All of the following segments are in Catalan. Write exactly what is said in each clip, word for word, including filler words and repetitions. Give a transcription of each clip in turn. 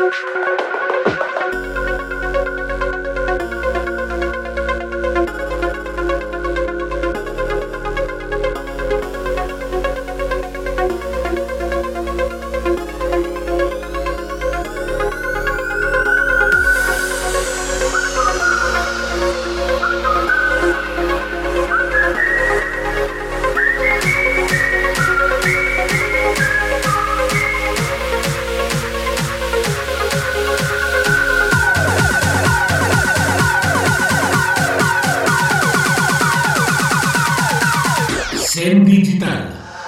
Cent Digital.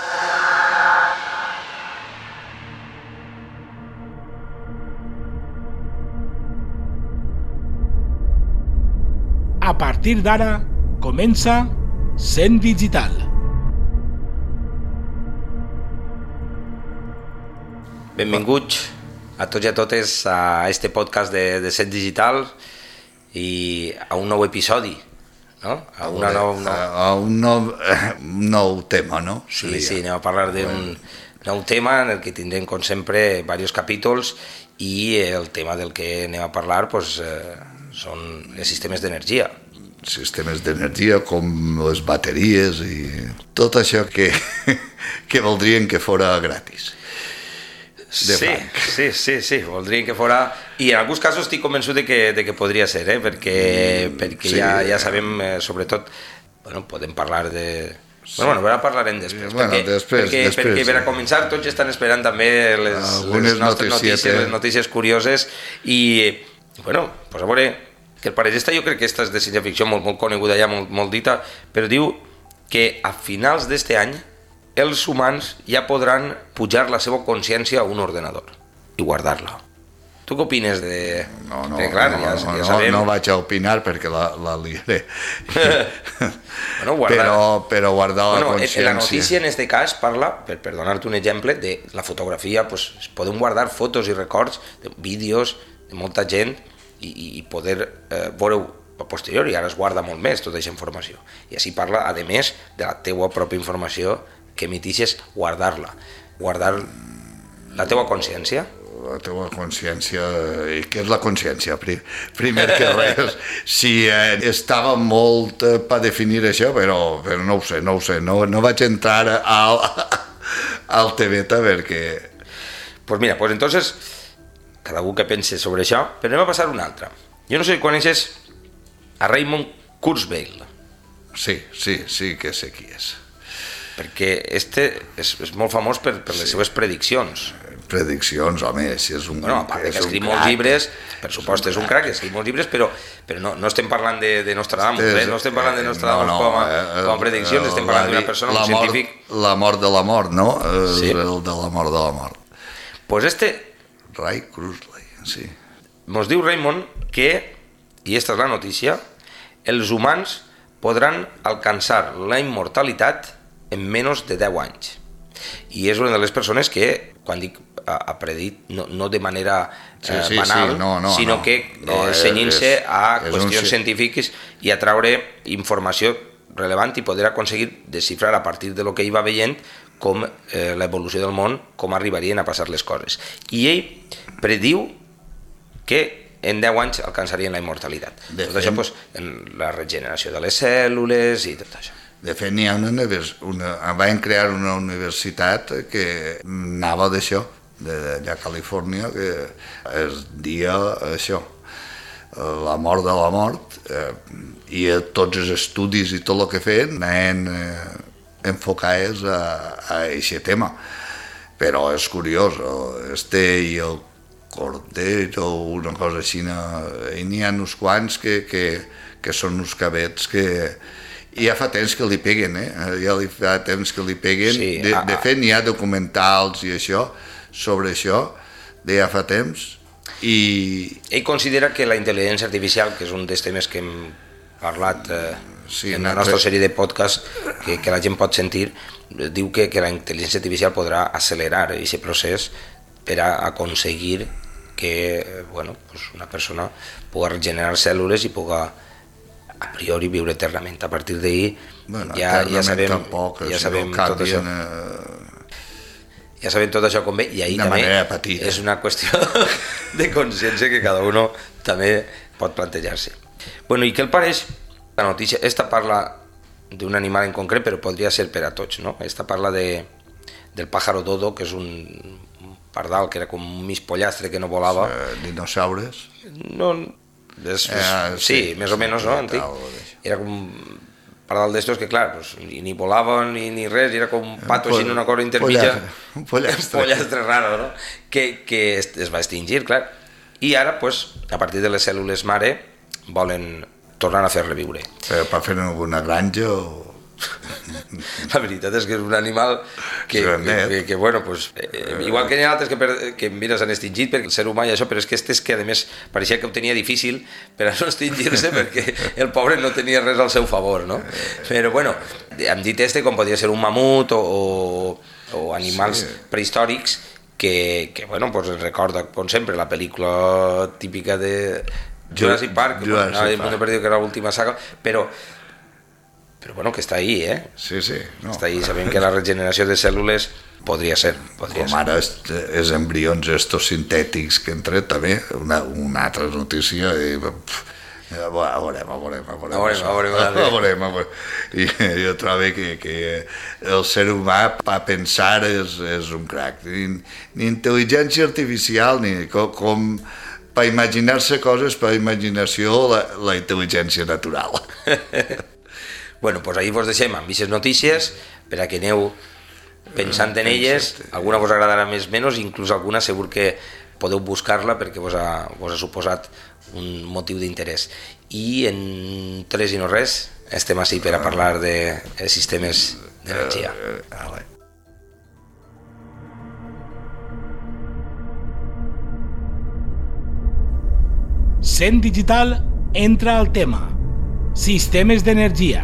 A partir d'ara comença Cent Digital. Benvinguts a tots i a totes a este podcast de, de Cent Digital i a un nou episodi, no? A, una nou, nou... a, a un nou, un nou tema, no? Sí, sí, anem a parlar d'un nou tema en el que tindrem, com sempre, diversos capítols i el tema del que anem a parlar pues, eh, són els sistemes d'energia. Sistemes d'energia com les bateries i tot això que, que voldrien que fora gratis. Sí, sí, sí, sí, voldrien que fora... I en alguns casos estic convençut de que, de que podria ser, eh? perquè, perquè sí, ja, ja sabem, eh, sobretot, bueno, podem parlar de... Sí. Bueno, bueno, ara parlarem després, bueno, perquè, després, perquè, després, perquè per a començar tots estan esperant també les, les nostres notícies, les notícies curioses i, bueno, pues a veure, que el parellista jo crec que aquesta és de ciència-ficció molt, molt coneguda ja, molt, molt dita, però diu que a finals d'este any els humans ja podran pujar la seva consciència a un ordenador i guardar-la. Tu què opines de... No, no, de, clar, no, ja, no, ja sabem... no vaig a opinar perquè la, la liaré. bueno, guardar... però, però guardar la bueno, consciència... La notícia en aquest cas parla, per, per donar-te un exemple, de la fotografia, pues, es poden guardar fotos i records, de vídeos de molta gent i, i poder eh, veure a posteriori, ara es guarda molt més tota aquesta informació. I així parla, a més, de la teua pròpia informació que emitixes, guardar-la. Guardar la teua consciència. La teua consciència... I què és la consciència? Primer que res, si eh, estava molt eh, per definir això, però, però no ho sé, no ho sé. No, no vaig entrar al, al tebeta perquè... Pues mira, pues entonces, cada un que pense sobre això, però anem a passar una altra. Jo no sé si coneixes a Raymond Kurzweil. Sí, sí, sí que sé qui és. Perquè este és, és molt famós per, per les sí. seves prediccions. Prediccions, home, si és un... Bueno, a part que escriu molts llibres, per supost és un crac, escriu molts llibres, però, però no, no estem parlant de, de Nostradamus, eh? no estem parlant de Nostradamus no, no, com, a, eh, com a prediccions, estem parlant d'una persona, un mort, científic... La mort de la mort, no? Sí. El de la mort de la mort. Pues este... Ray Kurzweil, sí. Mos diu Raymond que, i esta és la notícia, els humans podran alcançar la immortalitat en menys de deu anys. I és una de les persones que, quan dic ha predit, no, no de manera eh, sí, sí, banal, sí, no, no, sinó no. que no, eh, cenyint-se a és qüestions un... científiques i a treure informació relevant i poder aconseguir desxifrar a partir de lo que ell va veient com eh, l'evolució del món, com arribarien a passar les coses. I ell prediu que en deu anys alcançarien la immortalitat. De tot fet, això, pues, en la regeneració de les cèl·lules i tot això. De fet, n'hi ha una, una, van crear una universitat que anava d'això, d'allà a Califòrnia, que es dia això, la mort de la mort, eh, i tots els estudis i tot el que feien anaven eh, enfocats a, a aquest tema. Però és curiós, este i el Cordet o una cosa així, i n'hi ha uns quants que, que, que són uns cabets que... I ja fa temps que li peguen, eh? Ja li fa temps que li peguen. Sí, de, de fet, n'hi ha documentals i això, sobre això, de ja fa temps. I... Ell considera que la intel·ligència artificial, que és un dels temes que hem parlat eh, sí, en la nostra sèrie de podcast, que, que la gent pot sentir, diu que, que la intel·ligència artificial podrà accelerar aquest procés per a aconseguir que bueno, pues una persona pugui regenerar cèl·lules i pugui a priori viure eternament. A partir d'ahir bueno, ja, ja sabem, tampoc, ja si sabem no tot això. Eh... ja sabem tot això com ve, i ahir de també petita. És una qüestió de consciència que cada uno també pot plantejar-se. Bueno, i què el pareix? La notícia, esta parla d'un animal en concret, però podria ser per a tots, no? Esta parla de, del pájaro dodo, que és un, un pardal que era com un mig pollastre que no volava. Uh, dinosaures? No, és, eh, sí, sí, més o menys, no? Antic. Era com un pardal d'estos que, clar, pues, ni, ni volava ni, ni res, era com un pato així en una cosa intermitja. Un pollastre. Un pollastre raro, no? Que, que es, es va extingir, clar. I ara, pues, a partir de les cèl·lules mare, volen tornar a fer reviure. Però per fer alguna granja o... La veritat és que és un animal que, que, que, que bueno, pues, eh, igual que hi ha altres que, per, que mira, s'han extingit perquè el ser humà i això, però és que este és que a més pareixia que ho tenia difícil per a no extingir-se perquè el pobre no tenia res al seu favor, no? Però bueno, hem dit este com podria ser un mamut o, o, o animals sí. prehistòrics que, que bueno, pues ens recorda, com sempre, la pel·lícula típica de Jurassic Park, Jurassic no, el Mundo Perdido, que era l'última saga, però però bueno, que està ahí, eh? Sí, sí. No. Està ahí, sabem que la regeneració de cèl·lules podria ser, podria Com ser. ara els embrions estos sintètics que han tret també, una, una altra notícia i... Pff, a veurem, a veurem, a veurem. A veurem, a veurem. A veurem, a veurem. I jo trobo que, que el ser humà per pensar és, és un crac. Ni, ni intel·ligència artificial, ni com, com per imaginar-se coses, per imaginació, la, la intel·ligència natural. Bueno, pues ahí vos deixem amb aquestes notícies per a que aneu pensant en elles, alguna vos agradarà més o menys, inclús alguna segur que podeu buscar-la perquè vos ha, vos ha suposat un motiu d'interès. I en tres i no res estem així per a parlar de, de sistemes d'energia. Cent Digital entra al tema. Sistemes d'energia.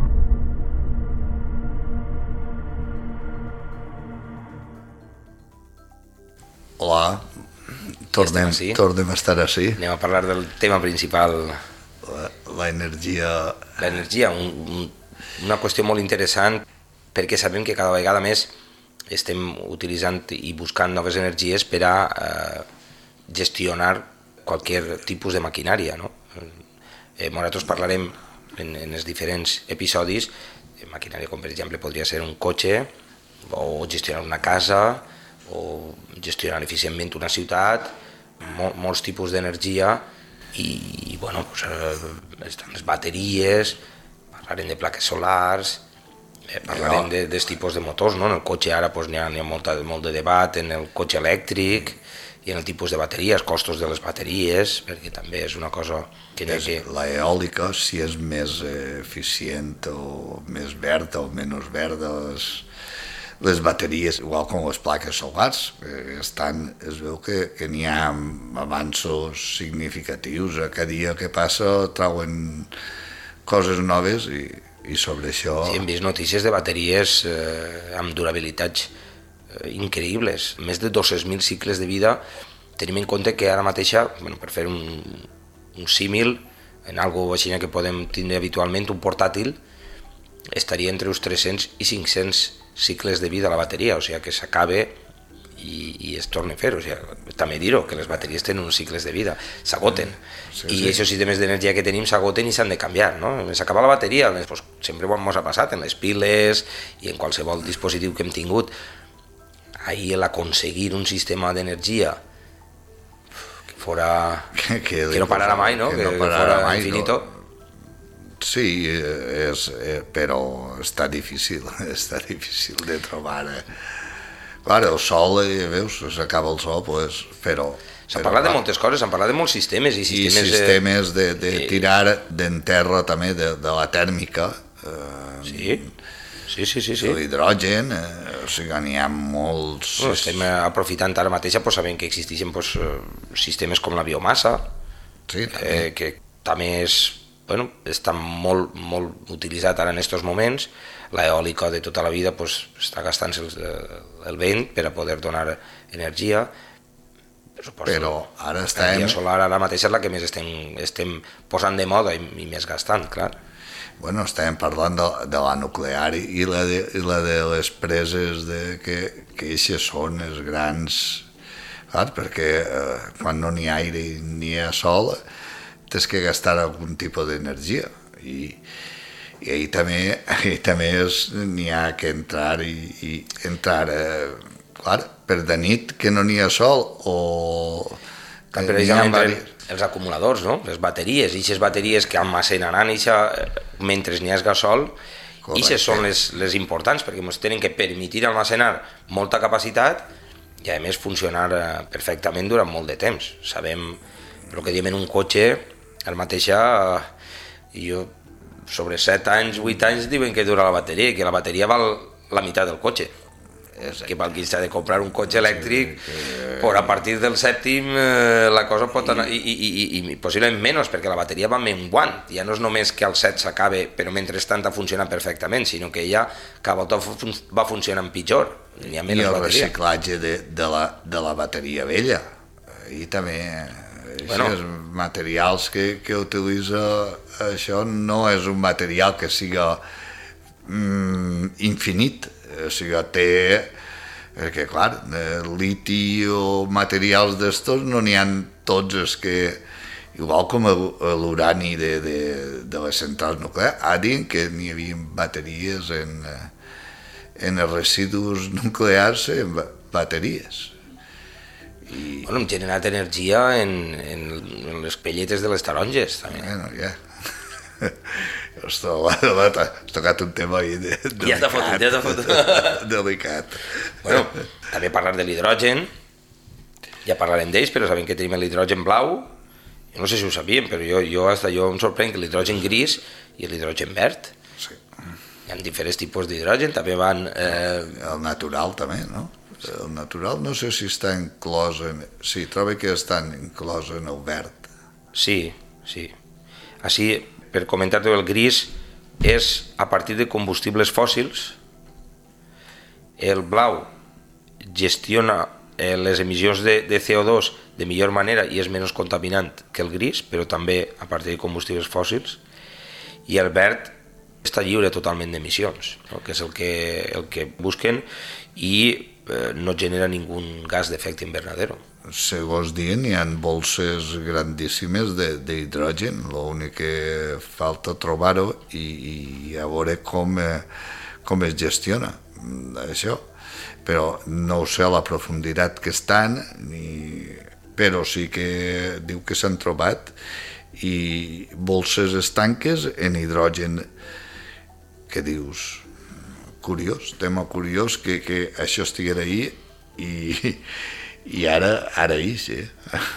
Hola, tornem, tornem a estar així. Anem a parlar del tema principal. La, la energia... L'energia, un, un, una qüestió molt interessant perquè sabem que cada vegada més estem utilitzant i buscant noves energies per a eh, gestionar qualsevol tipus de maquinària, no? Eh, nosaltres parlarem en, en els diferents episodis de maquinària com per exemple podria ser un cotxe o gestionar una casa o gestionar eficientment una ciutat, mol, molts tipus d'energia i, i bueno, pues, eh, estan les bateries, parlarem de plaques solars, eh, parlarem de, dels tipus de motors, no? En el cotxe ara pues, n'hi ha, ha molta, molt de debat en el cotxe elèctric i en el tipus de bateries, costos de les bateries, perquè també és una cosa que... És que... l'eòlica, si és més eficient o més verda o menys verda, les, les bateries, igual com les plaques solars, eh, estan, es veu que, que n'hi ha avanços significatius, a cada dia que passa trauen coses noves i, i sobre això... Sí, hem vist notícies de bateries eh, amb durabilitats increïbles, més de dos-cents mil cicles de vida. Tenim en compte que ara mateixa, bueno, per fer un, un símil en algo així que podem tindre habitualment, un portàtil estaria entre uns tres-cents i cinc-cents cicles de vida a la bateria, o sigui que s'acabe i, i es torna a fer, o sigui, també dir-ho, que les bateries tenen uns cicles de vida, s'agoten, sí, i sí. Aquests sistemes d'energia que tenim s'agoten i s'han de canviar, no? S'acaba la bateria, pues, sempre ho ens ha passat en les piles i en qualsevol dispositiu que hem tingut. Ahir l'aconseguir un sistema d'energia que fora... Que, que, que no parara mai, no? Que, que, no que parara fora mai, infinito. No. Sí, és, eh, però està difícil, està difícil de trobar. Eh. Clar, el sol, eh, veus, s'acaba el sol, pues, però... S'ha parlat de moltes coses, s'han parlat de molts sistemes. I sistemes, I sistemes de, de tirar d'enterra també, de, de la tèrmica. Eh, sí. Sí, sí, sí, sí. L'hidrogen, eh, o sigui, n'hi ha molts... Bueno, estem aprofitant ara mateixa, pues, sabent que existeixen pues, sistemes com la biomassa, sí, eh, que també és, bueno, està molt, molt utilitzat ara en aquests moments. L'eòlica de tota la vida pues, està gastant el, el vent per a poder donar energia. Suposo, però ara estem... L'energia solar ara mateix és la que més estem, estem posant de moda i, i més gastant, clar. Bueno, estàvem parlant de, de la nuclear i la de, i la de les preses de, que, que eixes són els grans, clar, perquè eh, quan no n'hi ha aire ni hi ha sol tens que gastar algun tipus d'energia i, i ahir també, ahir també n'hi ha que entrar i, i entrar, eh, clar, per de nit que no n'hi ha sol o... Clar, precisament el, els acumuladors, no? Les bateries, i aquestes bateries que almacenaran ixa, mentre n'hi ha gasol, i aquestes són les, les importants, perquè ens tenen que permetir almacenar molta capacitat i a més funcionar perfectament durant molt de temps. Sabem el que diem en un cotxe, el mateix, jo, sobre set anys, vuit anys diuen que dura la bateria, que la bateria val la meitat del cotxe. Que pel qui s'ha de comprar un cotxe elèctric, sí, que... però a partir del sèptim eh, la cosa pot anar, i, i, i, i possiblement menys, perquè la bateria va menguant, ja no és només que al set s'acabe, però mentrestant ha funcionat perfectament, sinó que ja cada volta va funcionant pitjor. Hi ha I el bateria. Reciclatge de, de, la, de la bateria vella, i també bueno, els materials que, que utilitza això no és un material que siga mm, infinit, o sigui, té, perquè clar, liti o materials d'estos no n'hi ha tots els que, igual com l'urani de, de, de les centrals nuclears, ha dit que n'hi havia bateries en, en els residus nuclears, en bateries. I... Bueno, hem generat energia en, en, en les pelletes de les taronges, també. Bueno, ja. Ostres, has tocat un tema ahí de, delicat. Ja t'ha fotut, ja t'ha fotut. Delicat. Bueno, també parlar de l'hidrogen, ja parlarem d'ells, però sabem que tenim l'hidrogen blau, jo no sé si ho sabíem, però jo, jo, hasta jo em sorprèn que l'hidrogen gris i l'hidrogen verd. Sí. Hi ha diferents tipus d'hidrogen, també van... Eh... El natural també, no? El natural no sé si està inclòs en... Sí, trobo que està inclòs en el verd. Sí, sí. Així, per comentar-te, el gris és a partir de combustibles fòssils, el blau gestiona eh, les emissions de, de C O dos de millor manera i és menys contaminant que el gris, però també a partir de combustibles fòssils, i el verd està lliure totalment d'emissions, no? Que és el que, el que busquen, i eh, no genera ningú gas d'efecte invernadero. Segons diuen, hi ha bolses grandíssimes d'hidrogen, l'únic que falta trobar-ho i, i a veure com, eh, com es gestiona això. Però no ho sé a la profunditat que estan, ni... però sí que diu que s'han trobat i bolses estanques en hidrogen, que dius, curiós, tema curiós que, que això estiguera ahí i... I ara, ara ix, eh?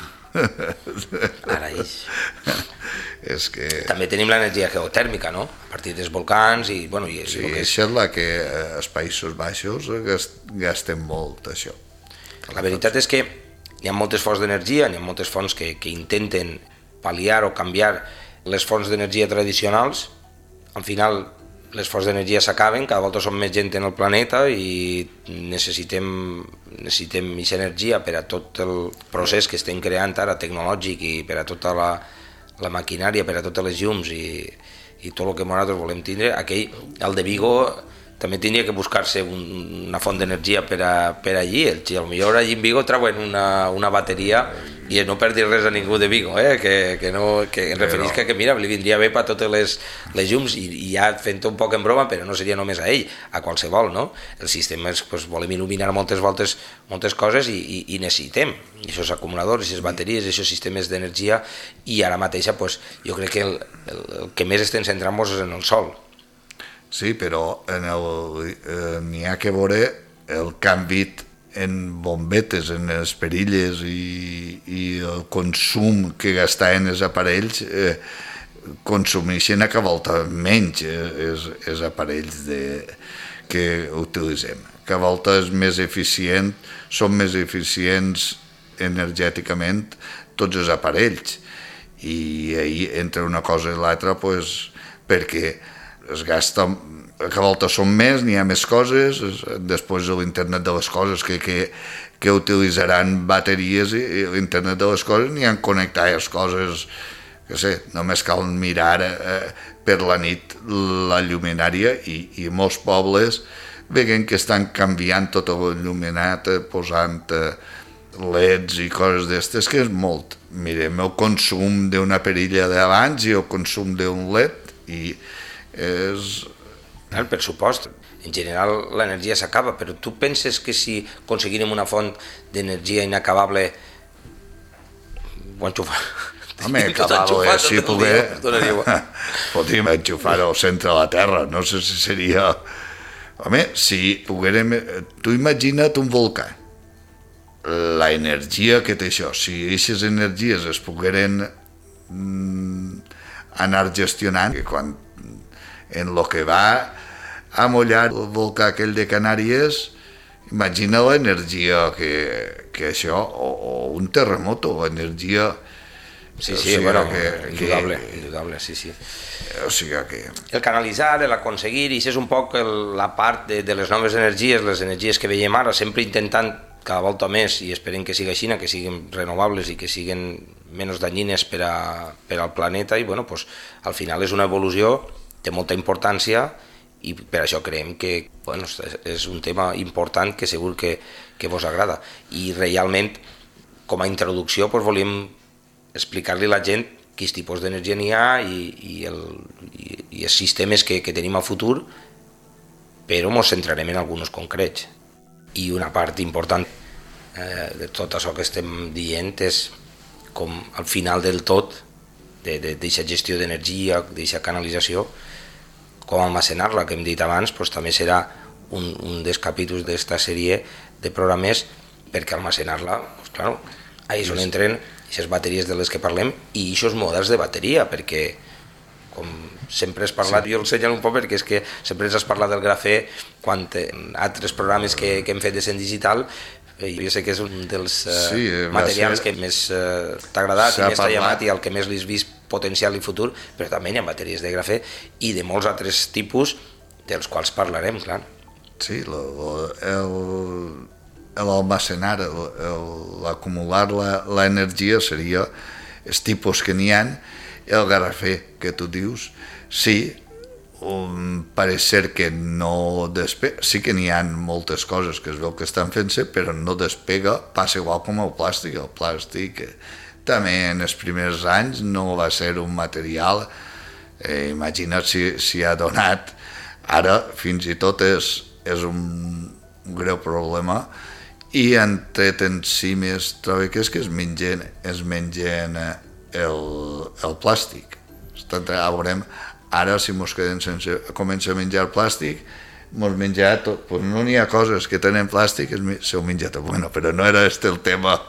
Ara ix. És que... També tenim l'energia geotèrmica, no? A partir dels volcans i... Bueno, i sí, que és... això és la que als Països Baixos gasten molt, això. La veritat és que hi ha moltes fonts d'energia, hi ha moltes fonts que, que intenten pal·liar o canviar les fonts d'energia tradicionals. Al final, les fonts d'energia s'acaben, cada volta som més gent en el planeta i necessitem necessitem aquesta energia per a tot el procés que estem creant ara tecnològic i per a tota la, la maquinària, per a totes les llums i, i tot el que nosaltres volem tindre. Aquell, el de Vigo també tindria que buscar-se un, una font d'energia per, a, per allí. El, potser allí en Vigo treuen una, una bateria i no per dir res a ningú de Vigo, eh? que, que, no, que em referisca que mira, li vindria bé per totes les, les llums i, i ja fent-ho un poc en broma, però no seria només a ell, a qualsevol, no? El sistema és, pues, volem il·luminar moltes voltes moltes coses i, i, i necessitem aquests acumuladors, aquestes bateries, aquests sistemes d'energia, i ara mateixa pues, jo crec que el, el, el que més estem centrant-nos és en el sol. Sí, però en el, eh, n'hi ha que veure el canvi en bombetes, en les perilles i, i el consum que gastaven els aparells, eh, consumeixen a cada volta menys els, els aparells de, que utilitzem. Cada volta és més eficient, són més eficients energèticament tots els aparells. I ahí entre una cosa i l'altra, pues, perquè es gasta, cada volta són més, n'hi ha més coses, després de l'internet de les coses que, que, que utilitzaran bateries i l'internet de les coses n'hi ha connectades coses que sé, només cal mirar eh, per la nit la lluminària i, i molts pobles veuen que estan canviant tot el il·luminat, eh, posant eh, leds i coses d'estes, que és molt. Mirem el consum d'una perilla d'abans i el consum d'un led i és... El pressupost. En general l'energia s'acaba, però tu penses que si aconseguirem una font d'energia inacabable ho enxufarem? Home, acabable, si poder... podríem enxufar-ho al centre de la Terra, no sé si seria... Home, si poguérem... Tu imagina't un volcà, la energia que té això, si aquestes energies es pogueren mm, anar gestionant, que quan en lo que va a mullar el volcà aquell de Canàries, imagina l'energia que, que això, o, o un terremoto, l'energia... Sí, sí, o sigui bueno, que, indudable, que, indudable, sí, sí. O sigui que... El canalitzar, l'aconseguir, i això és un poc el, la part de, de les noves energies, les energies que veiem ara, sempre intentant cada volta més, i esperem que sigui així, que siguin renovables i que siguin menys danyines per, a, per al planeta, i bueno, pues, al final és una evolució, té molta importància, i per això creiem que bueno, és un tema important que segur que, que vos agrada. I realment, com a introducció, pues, volíem explicar-li a la gent quins tipus d'energia n'hi ha i, i, el, i, i els sistemes que, que tenim a futur, però ens centrarem en alguns concrets. I una part important eh, de tot això que estem dient és com al final del tot d'aquesta gestió d'energia, d'aquesta canalització, com almacenar-la, que hem dit abans, doncs, també serà un, un dels capítols d'esta sèrie de programes, perquè almacenar-la, doncs, clar, ahí és on entren aquestes bateries de les que parlem i aquests models de bateria, perquè com sempre has parlat, sí. Jo el senyalo un poc perquè és que sempre ens has parlat del grafè quan en altres programes que, que hem fet de Cent Digital, jo sé que és un dels uh, sí, materials ser... que més uh, t'ha agradat i més t'ha llamat i el que més li has vist potencial i futur, però també hi ha bateries de grafè i de molts altres tipus dels quals parlarem, clar. Sí, lo, el... l'almacenar, l'acumular l'energia seria els tipus que n'hi ha. El grafè que tu dius, sí, um, pareix ser que no despega, sí que n'hi ha moltes coses que es veu que estan fent-se, però no despega, passa igual com el plàstic. El plàstic eh, també en els primers anys no va ser un material, eh, imagina't si, si ha donat, ara fins i tot és, és un, un greu problema, i han tret enzimes tròbiques que es mengen, es mengen el, el plàstic. A veurem, ara si mos quedem sense comença a menjar plàstic, mos menja tot, pues no n'hi ha coses que tenen plàstic, s'ho menja tot, bueno, però no era este el tema.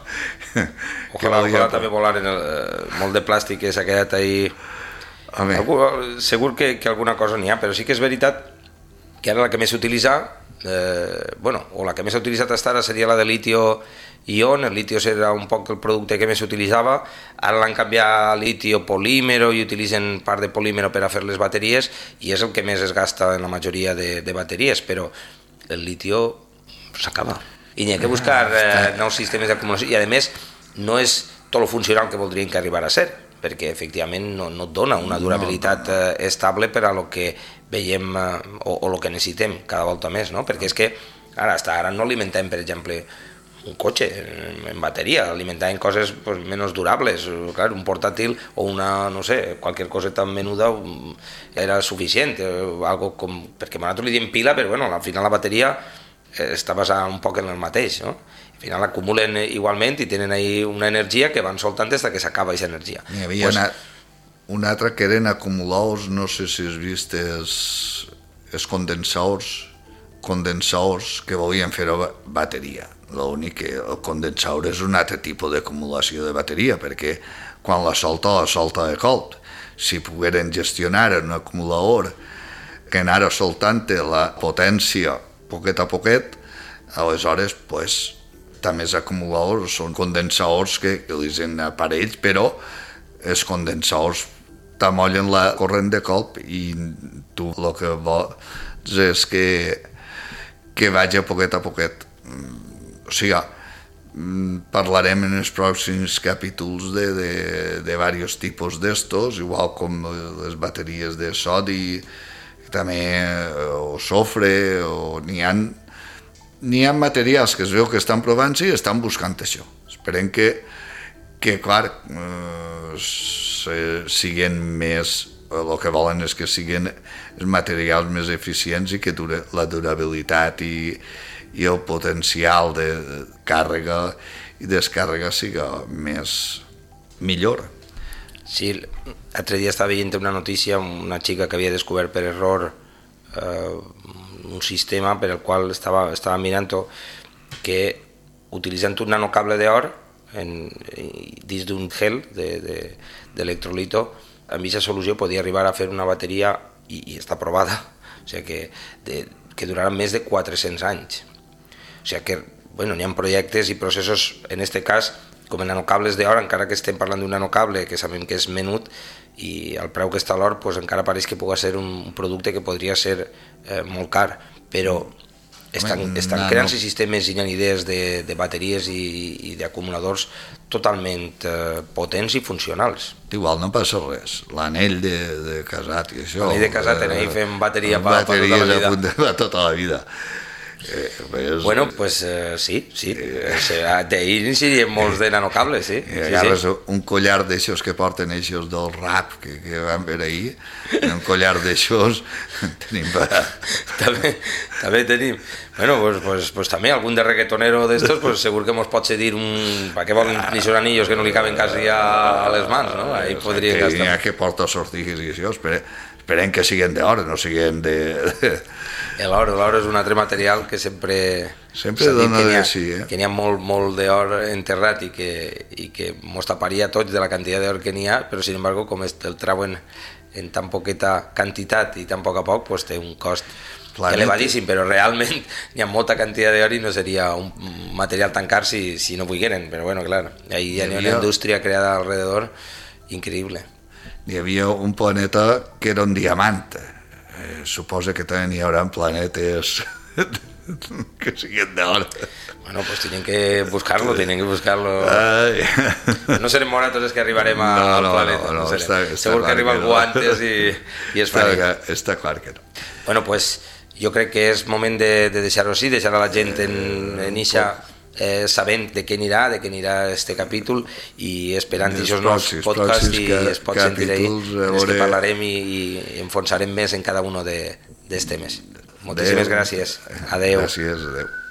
Ojalà, ojalà també volar en el, molt de plàstic que s'ha quedat ahí. Algú, segur que, que alguna cosa n'hi ha, però sí que és veritat que ara la que més s'utilitza, Eh, bueno, o la que més s'ha utilitzat fins ara seria la de litio-ion. El litio era un poc el producte que més s'utilitzava, ara l'han canviat a litio-polímero i utilitzen part de polímero per a fer les bateries i és el que més es gasta en la majoria de, de bateries, però el litio s'acaba i n'hi ha que buscar eh, nous sistemes d'acumulació i a més no és tot el funcional que voldrien que arribara a ser, perquè efectivament no, no et dona una durabilitat no, no, no. Eh, estable per a lo que veiem eh, o, o el que necessitem cada volta més, no? Perquè és que ara, hasta ara no alimentem, per exemple, un cotxe en, en bateria, alimentem coses pues, menys durables, clar, un portàtil o una, no sé, qualsevol cosa tan menuda era suficient, eh, algo com, perquè nosaltres li diem pila, però bueno, al final la bateria eh, està basada un poc en el mateix, no? Al final acumulen igualment i tenen ahí una energia que van soltant des que s'acaba aquesta energia. Hi havia pues, una, una altra que eren acumuladors, no sé si has vist els, els condensadors, condensadors que volien fer bateria. L'únic que el condensador és un altre tipus d'acumulació de bateria, perquè quan la solta, la solta de colp. Si pogueren gestionar un acumulador que anara soltant la potència poquet a poquet, aleshores, pues, també els acumuladors són condensadors que utilitzen aparells, però els condensadors t'amollen la corrent de colp i tu el que vols és que, que vagi a poquet a poquet. O sigui, parlarem en els pròxims capítols de, de, de diversos tipus d'estos, igual com les bateries de sodi, també o sofre, o n'hi ha, n'hi ha materials que es veu que estan provant-se i estan buscant això. Esperem que, que clar, eh, siguin més, el que volen és que siguin els materials més eficients i que dura, la durabilitat i, i el potencial de càrrega i descàrrega siga més millor. Sí, l'altre dia estava veient una notícia, una xica que havia descobert per error eh, un sistema per el qual estava, estava mirant que utilitzant un nanocable d'or en, dins d'un gel d'electrolito, de, de, amb aquesta solució podia arribar a fer una bateria i, i està provada, o sigui que, de, que durarà més de quatre-cents anys. O sigui que, bueno, n'hi ha projectes i processos, en aquest cas, com en nanocables d'or, encara que estem parlant d'un nanocable que sabem que és menut i al preu que està l'or, pues, encara pareix que pugui ser un producte que podria ser eh, molt car, però estan, estan creant-se sistemes i hi ha idees de, de bateries i, i d'acumuladors totalment eh, potents i funcionals. Igual no passa res, l'anell de, de casat i això... L'anell de casat, eh, anell fem bateria per tota la vida. Per tota la vida. Eh, pues, bueno, pues eh, sí, sí, eh, d'ahir incidirem molts de nanocables, sí. I agarres sí, sí. un collar d'aixòs que porten aixòs del rap que, que van veure ahir, un collar d'aixòs tenim per... també, també tenim. Bueno, pues, pues, pues també algun de reggaetonero d'estos, pues segur que mos pot cedir un... Pa què volen aquests anillos que no li caben quasi a, a les mans, no? Ahí podria gastar. N'hi ha que porta sortigues i això, espere. Esperem que siguin d'or, no siguin de... L'or, l'or és un altre material que sempre... Sempre dona de sí, eh? Que n'hi ha molt, molt d'or enterrat i que, i que mos taparia tots de la quantitat d'or que n'hi ha, però, sin embargo, com el trauen en tan poqueta quantitat i tan poc a poc, pues té un cost Planeta. elevadíssim, però realment n'hi ha molta quantitat d'or i no seria un material tan car si, si no volgueren, però, bueno, clar, ahí hi ha una indústria creada alrededor increïble. Hi havia un planeta que era un diamant. Eh, suposa que també n'hi haurà planetes que siguin d'or. Bueno, pues tienen que buscarlo, tienen que buscarlo. Ay. No serem nosaltres els que arribarem a, no, al no, planeta. No, no, no està, està Segur que arriba algú no. antes i, i es fa. Està, està clar que no. Bueno, pues jo crec que és moment de, de deixar-ho així, deixar a la gent en, en ixa... Eh, sabent de què anirà, de què anirà este capítol i esperant aquests nous podcasts i es pot sentir ahí els que parlarem i, i enfonsarem més en cada un d'aquests temes. Moltíssimes gràcies. Adeu. Gràcies, adeu.